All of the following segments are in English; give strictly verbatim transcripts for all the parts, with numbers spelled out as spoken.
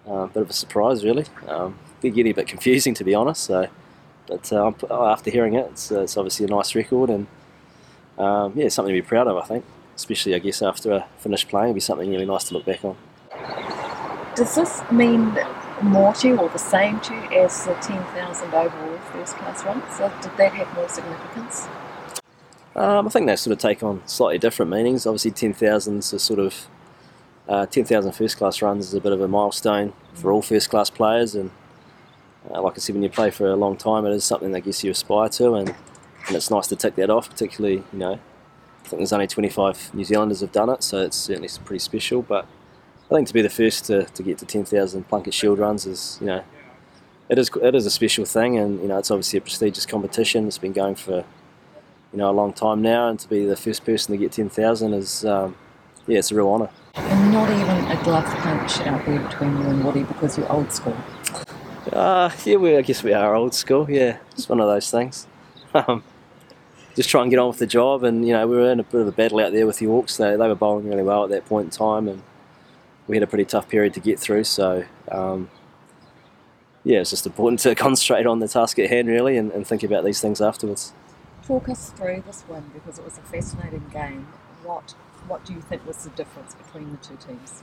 Uh, bit of a surprise, really. Um, bit getting a bit confusing, to be honest. So, but uh, after hearing it, it's, uh, it's obviously a nice record, and um, yeah, something to be proud of, I think. Especially, I guess, after I finish playing, it'll be something really nice to look back on. Does this mean more to you, or the same to you, as the ten thousand overall first class runs? So did that have more significance? Um, I think they sort of take on slightly different meanings. Obviously, ten thousand is a sort of uh, ten thousand first class runs is a bit of a milestone for all first class players, and uh, like I said, when you play for a long time, it is something that I guess you aspire to, and, and it's nice to tick that off. Particularly, you know, I think there's only twenty-five New Zealanders have done it, so it's certainly pretty special. But I think to be the first to, to get to ten thousand Plunket Shield runs is, you know, it is it is a special thing, and you know, it's obviously a prestigious competition. It's been going for, you know, a long time now, and to be the first person to get ten thousand is, um, yeah, it's a real honour. And not even a glove punch out there between you and Woody because you're old school. Uh, yeah, we, I guess we are old school. Yeah, it's one of those things. Um, just try and get on with the job, and you know, we were in a bit of a battle out there with the Hawks. They they were bowling really well at that point in time, and we had a pretty tough period to get through. So um, yeah, it's just important to concentrate on the task at hand, really, and, and think about these things afterwards. Talk us through this win, because it was a fascinating game. What what do you think was the difference between the two teams?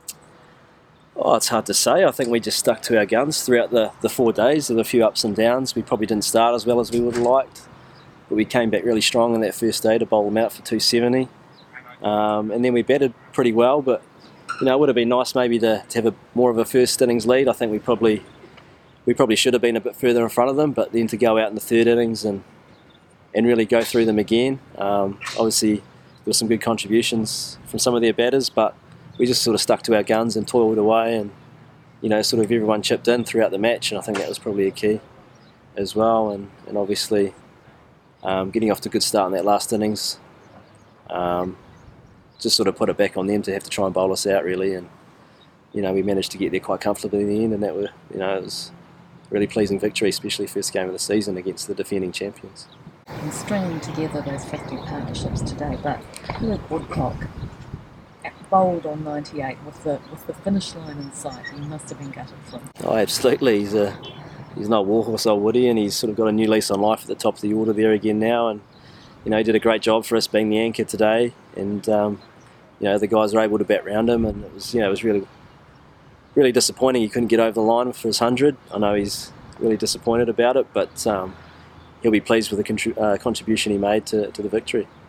Oh, it's hard to say. I think we just stuck to our guns throughout the, the four days. There were a few ups and downs. We probably didn't start as well as we would have liked, but we came back really strong on that first day to bowl them out for two seventy. Um, and then we batted pretty well, but you know, it would have been nice maybe to, to have a more of a first innings lead. I think we probably we probably should have been a bit further in front of them, but then to go out in the third innings and and really go through them again. Um, obviously, there were some good contributions from some of their batters, but we just sort of stuck to our guns and toiled away, and you know, sort of everyone chipped in throughout the match, and I think that was probably a key as well. And, and obviously, um, getting off to a good start in that last innings, um, just sort of put it back on them to have to try and bowl us out, really. And you know, we managed to get there quite comfortably in the end, and that were, you know, it was a really pleasing victory, especially first game of the season against the defending champions. And stringing together those fifty partnerships today, but Greg Woodcock bowled on ninety-eight with the with the finish line in sight. He must have been gutted for him. Oh, absolutely. He's a he's not warhorse old Woody, and he's sort of got a new lease on life at the top of the order there again now. And you know, he did a great job for us being the anchor today, and um, you know, the guys were able to bat round him, and it was, you know, it was really really disappointing he couldn't get over the line for his hundred. I know he's really disappointed about it, but um, he'll be pleased with the contri- uh, contribution he made to, to the victory.